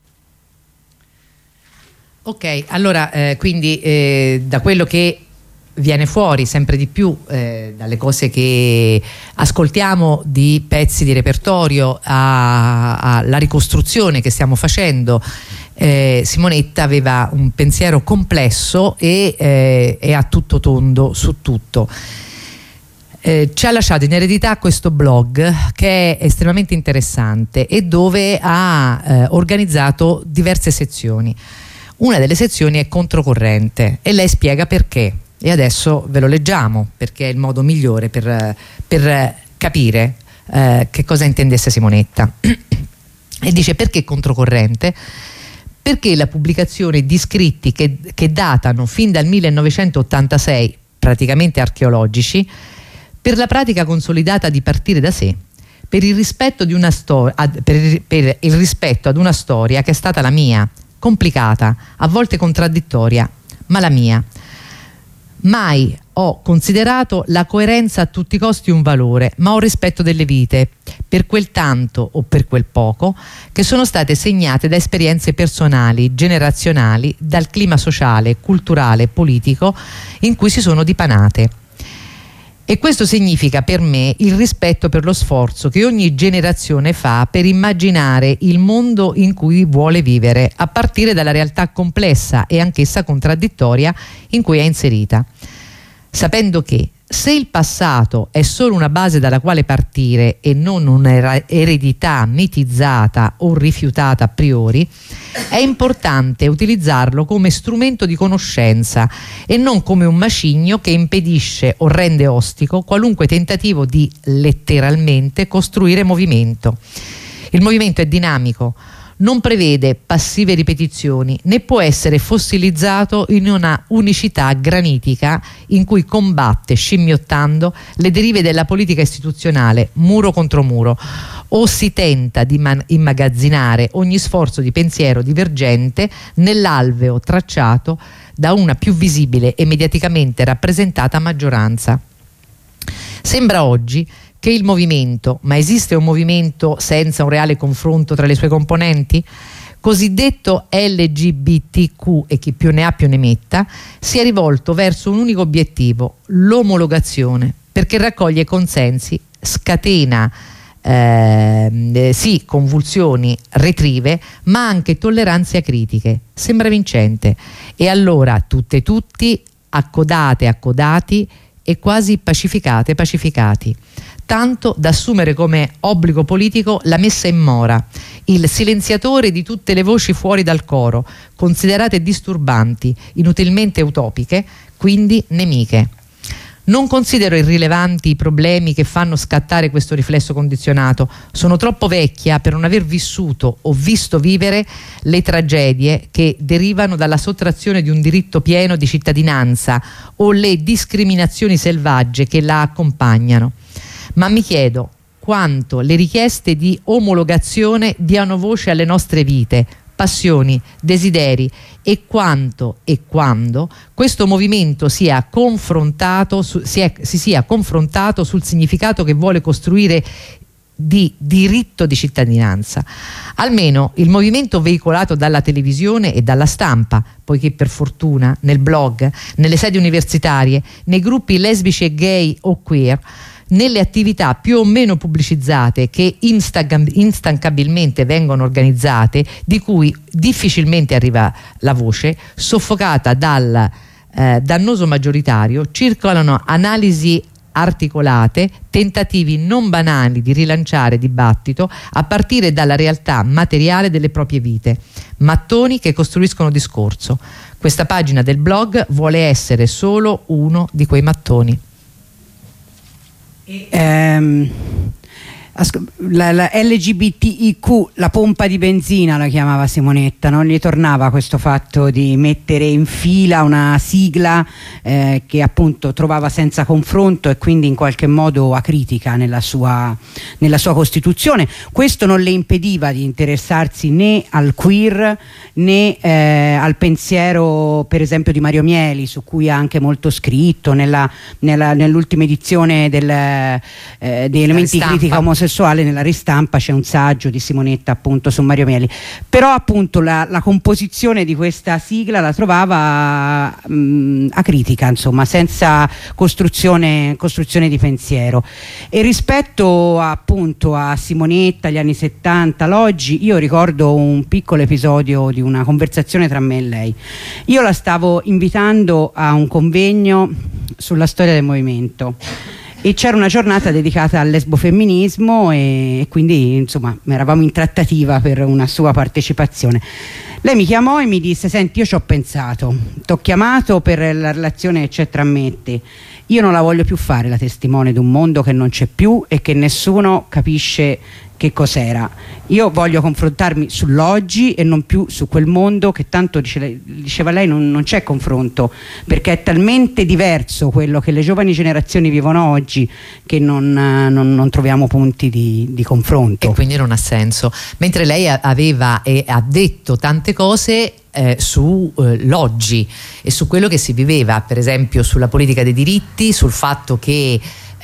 [SPEAKER 3] Ok, allora quindi da quello che viene fuori sempre di più dalle cose che ascoltiamo, di pezzi di repertorio alla ricostruzione che stiamo facendo, Simonetta aveva un pensiero complesso e a tutto tondo su tutto. Ci ha lasciato in eredità questo blog che è estremamente interessante e dove ha organizzato diverse sezioni. Una delle sezioni è controcorrente e lei spiega perché, e adesso ve lo leggiamo perché è il modo migliore per capire che cosa intendesse Simonetta. E dice: perché controcorrente? Perché la pubblicazione di scritti che datano fin dal 1986, praticamente archeologici, per la pratica consolidata di partire da sé, per il rispetto di una per il rispetto ad una storia che è stata la mia, complicata, a volte contraddittoria, ma la mia. Mai ho considerato la coerenza a tutti i costi un valore, ma ho rispetto delle vite, per quel tanto o per quel poco, che sono state segnate da esperienze personali, generazionali, dal clima sociale, culturale e politico in cui si sono dipanate. E questo significa per me il rispetto per lo sforzo che ogni generazione fa per immaginare il mondo in cui vuole vivere, a partire dalla realtà complessa e anch'essa contraddittoria in cui è inserita. Sapendo che se il passato è solo una base dalla quale partire e non un'eredità mitizzata o rifiutata a priori, è importante utilizzarlo come strumento di conoscenza e non come un macigno che impedisce o rende ostico qualunque tentativo di, letteralmente, costruire movimento. Il movimento è dinamico, non prevede passive ripetizioni, né può essere fossilizzato in una unicità granitica in cui combatte, scimmiottando, le derive della politica istituzionale, muro contro muro, o si tenta di immagazzinare ogni sforzo di pensiero divergente nell'alveo tracciato da una più visibile e mediaticamente rappresentata maggioranza. Sembra oggi che il movimento, ma esiste un movimento senza un reale confronto tra le sue componenti? Cosiddetto LGBTQ, e chi più ne ha più ne metta, sia rivolto verso un unico obiettivo, l'omologazione, perché raccoglie consensi, scatena sì convulsioni retrive, ma anche tolleranze acritiche. Sembra vincente. E allora tutte e tutti, accodate, accodati e quasi pacificate, pacificati, tanto da assumere come obbligo politico la messa in mora, il silenziatore di tutte le voci fuori dal coro, considerate disturbanti, inutilmente utopiche, quindi nemiche. Non considero irrilevanti i problemi che fanno scattare questo riflesso condizionato. Sono troppo vecchia per non aver vissuto o visto vivere le tragedie che derivano dalla sottrazione di un diritto pieno di cittadinanza o le discriminazioni selvagge che la accompagnano. Ma mi chiedo quanto le richieste di omologazione diano voce alle nostre vite, passioni, desideri, e quanto e quando questo movimento si sia confrontato sul significato che vuole costruire di diritto di cittadinanza. Almeno il movimento veicolato dalla televisione e dalla stampa, poiché per fortuna nel blog, nelle sedi universitarie, nei gruppi lesbici e gay o queer, nelle attività più o meno pubblicizzate che instancabilmente vengono organizzate, di cui difficilmente arriva la voce, soffocata dal dannoso maggioritario, circolano analisi articolate, tentativi non banali di rilanciare dibattito a partire dalla realtà materiale delle proprie vite, mattoni che costruiscono discorso. Questa pagina del blog vuole essere solo uno di quei mattoni.
[SPEAKER 2] La LGBTIQ, la pompa di benzina la chiamava Simonetta, non gli tornava questo fatto di mettere in fila una sigla che appunto trovava senza confronto e quindi in qualche modo acritica nella sua costituzione. Questo non le impediva di interessarsi né al queer né al pensiero per esempio di Mario Mieli, su cui ha anche molto scritto nell'ultima edizione dei Elementi di critica omosessuale. Nella ristampa c'è un saggio di Simonetta appunto su Mario Mieli, però appunto la composizione di questa sigla la trovava acritica, insomma, senza costruzione di pensiero. E rispetto appunto a Simonetta, gli anni 70, l'oggi, io ricordo un piccolo episodio di una conversazione tra me e lei. Io la stavo invitando a un convegno sulla storia del movimento e c'era una giornata dedicata al lesbofemminismo e quindi insomma eravamo in trattativa per una sua partecipazione. Lei mi chiamò e mi disse: senti, io ci ho pensato, ti ho chiamato per la relazione che c'è tra me e te, io non la voglio più fare la testimone di un mondo che non c'è più e che nessuno capisce che cos'era. Io voglio confrontarmi sull'oggi e non più su quel mondo che tanto, diceva lei, non c'è confronto, perché è talmente diverso quello che le giovani generazioni vivono oggi che non troviamo punti di confronto.
[SPEAKER 3] E quindi non ha senso. Mentre lei aveva e ha detto tante cose su l'oggi e su quello che si viveva, per esempio sulla politica dei diritti, sul fatto che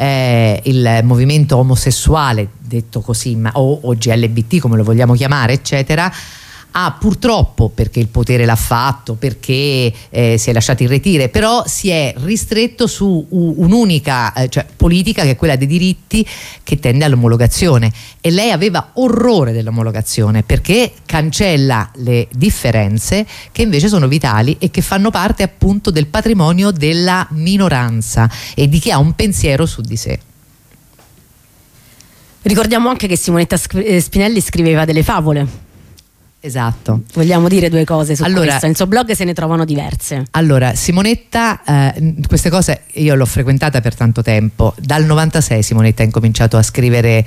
[SPEAKER 3] il movimento omosessuale, detto così, o GLBT come lo vogliamo chiamare, eccetera, ha purtroppo, perché il potere l'ha fatto, perché si è lasciato irretire, però si è ristretto su un'unica politica, che è quella dei diritti, che tende all'omologazione. E lei aveva orrore dell'omologazione perché cancella le differenze che invece sono vitali e che fanno parte appunto del patrimonio della minoranza e di chi ha un pensiero su di sé. Ricordiamo anche che Simonetta Spinelli scriveva delle favole. Esatto. Vogliamo dire due cose su questo? Nel suo blog se ne trovano diverse. Allora, Simonetta, queste cose io l'ho frequentata per tanto tempo. Dal 96 Simonetta ha incominciato a scrivere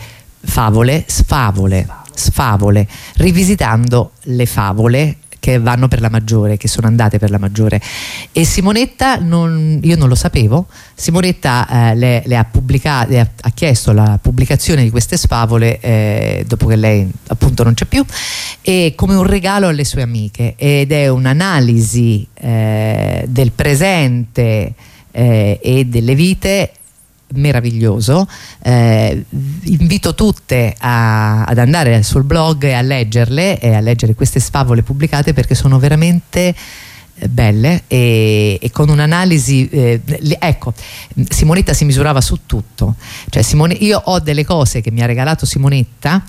[SPEAKER 3] sfavole, rivisitando le favole che vanno per la maggiore, che sono andate per la maggiore. E Simonetta, io non lo sapevo, Simonetta le ha chiesto la pubblicazione di queste sfavole dopo che lei appunto non c'è più, e come un regalo alle sue amiche, ed è un'analisi del presente e delle vite meraviglioso. Invito tutte ad andare sul blog e a leggerle e a leggere queste sfavole pubblicate, perché sono veramente belle e con un'analisi ecco, Simonetta si misurava su tutto, cioè io ho delle cose che mi ha regalato Simonetta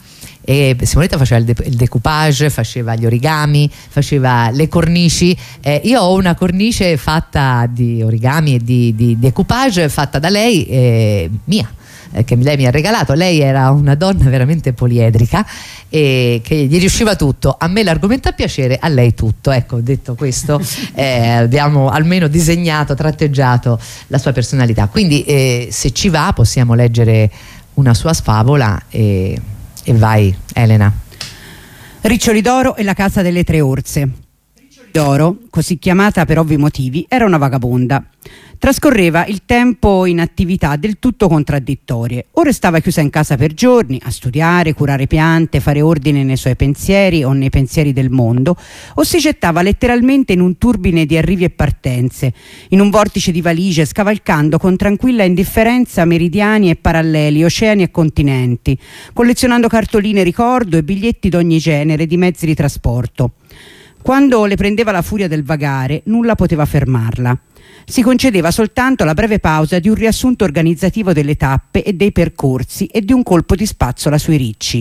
[SPEAKER 3] e Simonetta faceva il decoupage, faceva gli origami, faceva le cornici. Io ho una cornice fatta di origami e di decoupage fatta da lei, mia, che lei mi ha regalato. Lei era una donna veramente poliedrica e che gli riusciva tutto. A me l'argomento a piacere, a lei tutto. Ecco, detto questo, abbiamo almeno disegnato, tratteggiato la sua personalità. Quindi se ci va possiamo leggere una sua favola e vai, Elena.
[SPEAKER 2] Riccioli d'oro e la casa delle tre orse. Riccioli d'oro, così chiamata per ovvi motivi, era una vagabonda. Trascorreva il tempo in attività del tutto contraddittorie. O restava chiusa in casa per giorni a studiare, curare piante, fare ordine nei suoi pensieri o nei pensieri del mondo, o si gettava letteralmente in un turbine di arrivi e partenze, in un vortice di valigie, scavalcando con tranquilla indifferenza meridiani e paralleli, oceani e continenti, collezionando cartoline ricordo e biglietti d'ogni genere di mezzi di trasporto. Quando le prendeva la furia del vagare, nulla poteva fermarla. Si concedeva soltanto la breve pausa di un riassunto organizzativo delle tappe e dei percorsi e di un colpo di spazzola sui ricci.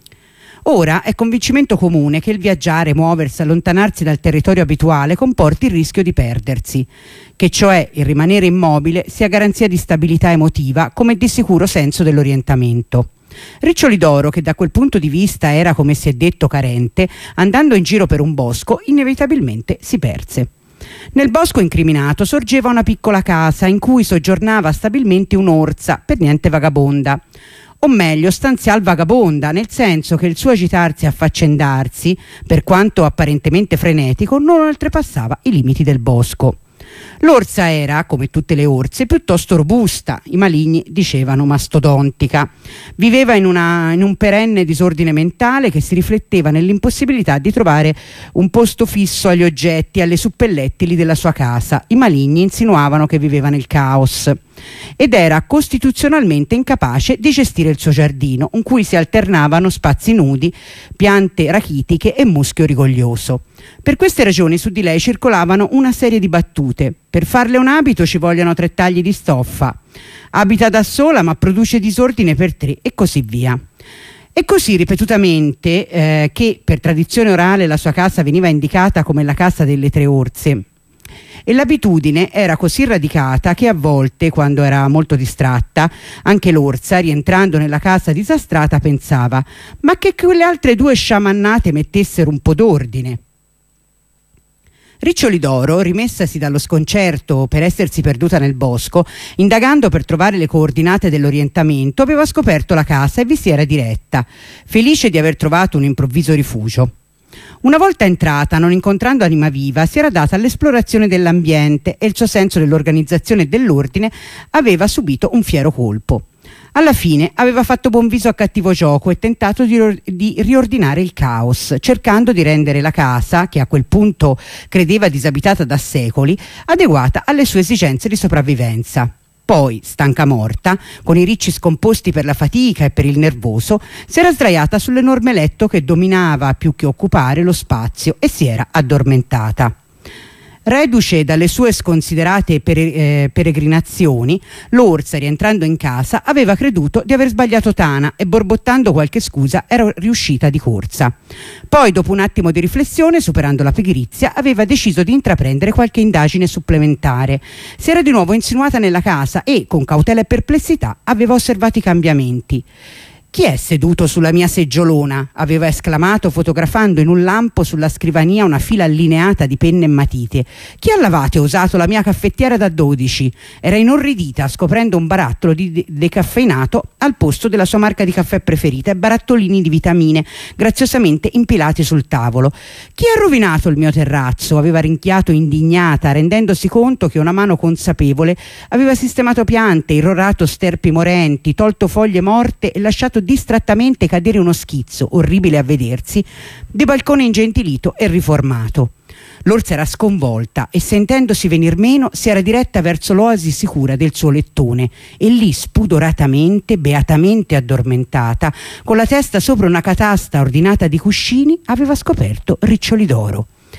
[SPEAKER 2] Ora è convincimento comune che il viaggiare, muoversi, allontanarsi dal territorio abituale comporti il rischio di perdersi, che cioè il rimanere immobile sia garanzia di stabilità emotiva come di sicuro senso dell'orientamento. Riccioli d'oro, che da quel punto di vista era, come si è detto, carente, andando in giro per un bosco inevitabilmente si perse. Nel bosco incriminato sorgeva una piccola casa in cui soggiornava stabilmente un'orsa, per niente vagabonda, o meglio stanzial vagabonda, nel senso che il suo agitarsi e affaccendarsi, per quanto apparentemente frenetico, non oltrepassava i limiti del bosco. L'orsa era, come tutte le orse, piuttosto robusta, i maligni dicevano mastodontica. Viveva in un perenne disordine mentale che si rifletteva nell'impossibilità di trovare un posto fisso agli oggetti, alle suppellettili della sua casa. I maligni insinuavano che viveva nel caos ed era costituzionalmente incapace di gestire il suo giardino, in cui si alternavano spazi nudi, piante rachitiche e muschio rigoglioso. Per queste ragioni su di lei circolavano una serie di battute. Per farle un abito ci vogliono 3 tagli di stoffa. Abita da sola ma produce disordine per 3 e così via. E così ripetutamente che per tradizione orale la sua casa veniva indicata come la casa delle tre orse. E l'abitudine era così radicata che a volte, quando era molto distratta, anche l'orsa, rientrando nella casa disastrata, pensava: ma che quelle altre 2 sciamannate mettessero un po' d'ordine. Riccioli d'oro, rimessasi dallo sconcerto per essersi perduta nel bosco, indagando per trovare le coordinate dell'orientamento, aveva scoperto la casa e vi si era diretta, felice di aver trovato un improvviso rifugio. Una volta entrata, non incontrando anima viva, si era data all'esplorazione dell'ambiente e il suo senso dell'organizzazione e dell'ordine aveva subito un fiero colpo. Alla fine aveva fatto buon viso a cattivo gioco e tentato di riordinare il caos, cercando di rendere la casa, che a quel punto credeva disabitata da secoli, adeguata alle sue esigenze di sopravvivenza. Poi, stanca morta, con i ricci scomposti per la fatica e per il nervoso, si era sdraiata sull'enorme letto che dominava più che occupare lo spazio e si era addormentata. Reduce dalle sue sconsiderate peregrinazioni, l'orsa, rientrando in casa, aveva creduto di aver sbagliato tana e, borbottando qualche scusa, era riuscita di corsa. Poi, dopo un attimo di riflessione, superando la pigrizia, aveva deciso di intraprendere qualche indagine supplementare. Si era di nuovo insinuata nella casa e, con cautela e perplessità, aveva osservato i cambiamenti. «Chi è seduto sulla mia seggiolona?» aveva esclamato, fotografando in un lampo sulla scrivania una fila allineata di penne e matite. «Chi ha lavato e usato la mia caffettiera da 12?» Era inorridita scoprendo un barattolo di decaffeinato al posto della sua marca di caffè preferita e barattolini di vitamine graziosamente impilati sul tavolo. «Chi ha rovinato il mio terrazzo?» aveva rinchiato indignata, rendendosi conto che una mano consapevole aveva sistemato piante, irrorato sterpi morenti, tolto foglie morte e lasciato distrattamente cadere uno schizzo, orribile a vedersi, di balcone ingentilito e riformato. L'orsa era sconvolta e, sentendosi venir meno, si era diretta verso l'oasi sicura del suo lettone e lì, spudoratamente, beatamente addormentata, con la testa sopra una catasta ordinata di cuscini, aveva scoperto Riccioli d'oro.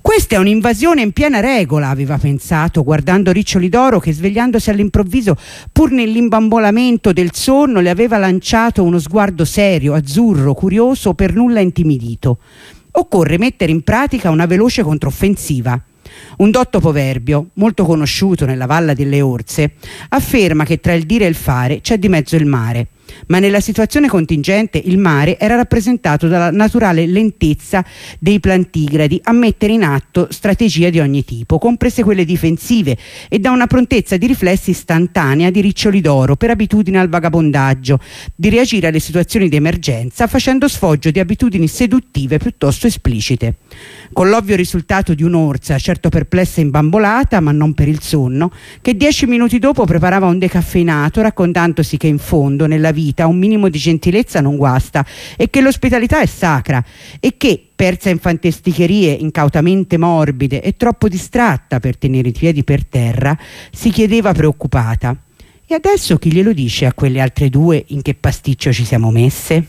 [SPEAKER 2] Questa è un'invasione in piena regola, aveva pensato, guardando Riccioli d'Oro che, svegliandosi all'improvviso, pur nell'imbambolamento del sonno, le aveva lanciato uno sguardo serio, azzurro, curioso, per nulla intimidito. Occorre mettere in pratica una veloce controffensiva. Un dotto proverbio, molto conosciuto nella Valle delle Orse, afferma che tra il dire e il fare c'è di mezzo il mare. Ma nella situazione contingente il mare era rappresentato dalla naturale lentezza dei plantigradi a mettere in atto strategie di ogni tipo, comprese quelle difensive, e da una prontezza di riflessi istantanea di Riccioli d'Oro, per abitudine al vagabondaggio, di reagire alle situazioni di emergenza facendo sfoggio di abitudini seduttive piuttosto esplicite. Con l'ovvio risultato di un'orsa, certo perplessa e imbambolata, ma non per il sonno, che 10 minuti dopo preparava un decaffeinato raccontandosi che in fondo nella vita un minimo di gentilezza non guasta e che l'ospitalità è sacra, e che, persa in fantasticherie incautamente morbide e troppo distratta per tenere i piedi per terra, si chiedeva preoccupata: e adesso chi glielo dice a quelle altre due in che pasticcio ci siamo messe?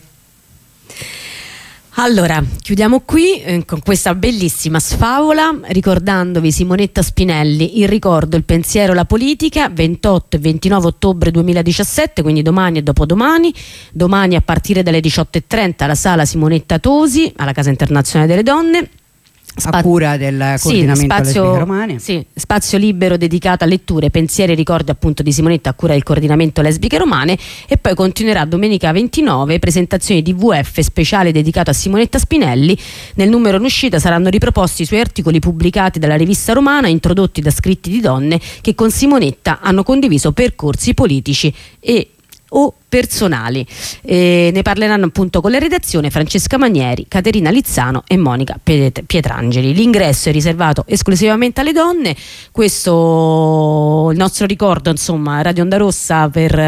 [SPEAKER 5] Allora, chiudiamo qui con questa bellissima sfavola, ricordandovi Simonetta Spinelli, Il ricordo, il pensiero, la politica, 28 e 29 ottobre 2017, quindi domani e dopodomani. Domani a partire dalle 18:30 alla sala Simonetta Tosi, alla Casa Internazionale delle Donne.
[SPEAKER 2] A cura del coordinamento lesbiche romane.
[SPEAKER 5] Sì, spazio libero dedicato a letture, pensieri e ricordi appunto di Simonetta a cura del coordinamento lesbiche romane, e poi continuerà domenica 29, presentazioni di VF speciale dedicato a Simonetta Spinelli. Nel numero in uscita saranno riproposti i suoi articoli pubblicati dalla rivista romana, introdotti da scritti di donne che con Simonetta hanno condiviso percorsi politici o personali. Ne parleranno appunto con la redazione Francesca Manieri, Caterina Lizzano e Monica Pietrangeli. L'ingresso è riservato esclusivamente alle donne. Questo il nostro ricordo, insomma, Radio Onda Rossa per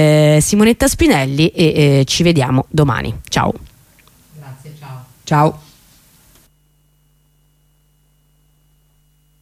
[SPEAKER 5] Simonetta Spinelli, e ci vediamo domani. Ciao.
[SPEAKER 3] Grazie, ciao.
[SPEAKER 2] Ciao.